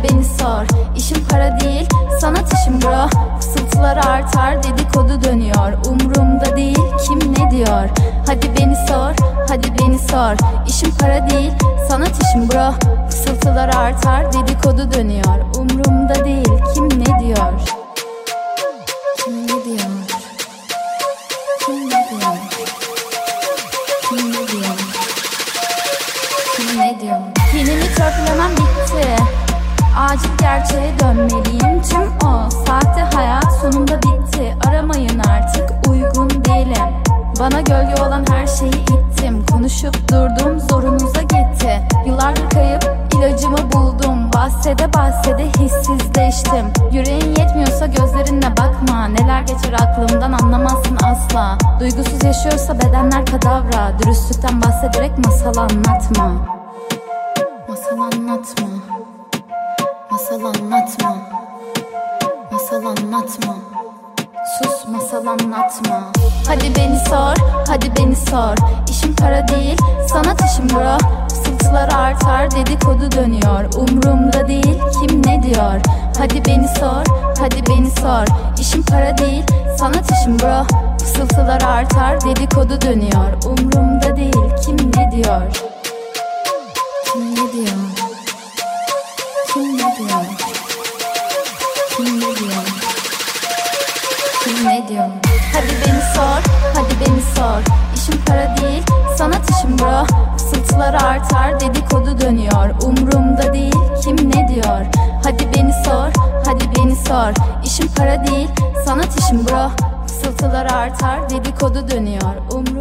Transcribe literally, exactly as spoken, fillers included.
beni sor. İşim para değil, sanat işim bro. Fısıltılar artar, dedikodu dönüyor. Umrumda değil, kim ne diyor. Hadi beni sor, hadi beni sor. İşim para değil, sanat işim bro. Fısıltılar artar, dedikodu dönüyor. Umrumda değil, kim ne diyor. Kim ne diyor. Kim ne diyor. Kim ne diyor. Kim ne diyor. Kinimi törpülemem bitti. Acil gerçeğe dönmeliyim. Tüm o sahte hayat sonunda bitti. Aramayın artık, uygun değilim. Bana gölge olan her şeyi ittim. Konuşup durdum, zorunuza gitti. Yıllardır kayıp, ilacımı buldum. Bahsede bahsede hissizleştim. Yüreğin yetmiyorsa gözlerinle bakma. Neler geçer aklımdan anlamazsın asla. Duygusuz yaşıyorsa bedenler kadavra. Dürüstlükten bahsederek masal anlatma. Masal anlatma. Masal anlatma. Masal anlatma. Sus, masal anlatma. Hadi beni sor, hadi beni sor. İşim para değil, sanat işim bro. Fısıltılar artar, dedikodu dönüyor. Umrumda değil, kim ne diyor. Hadi beni sor, hadi beni sor. İşim para değil, sanat işim bro. Fısıltılar artar, dedikodu dönüyor. Umrumda değil, kim ne diyor. Kim ne diyor. Kim ne diyor. Kim ne diyor. Kim ne diyor. Hadi beni sor, hadi beni sor. İşim para değil, sanat işim bro. Fısıltılar artar, dedikodu dönüyor. Umrumda değil, kim ne diyor. Hadi beni sor, hadi beni sor. İşim para değil, sanat işim bro. Fısıltılar artar, dedikodu dönüyor. Umrumda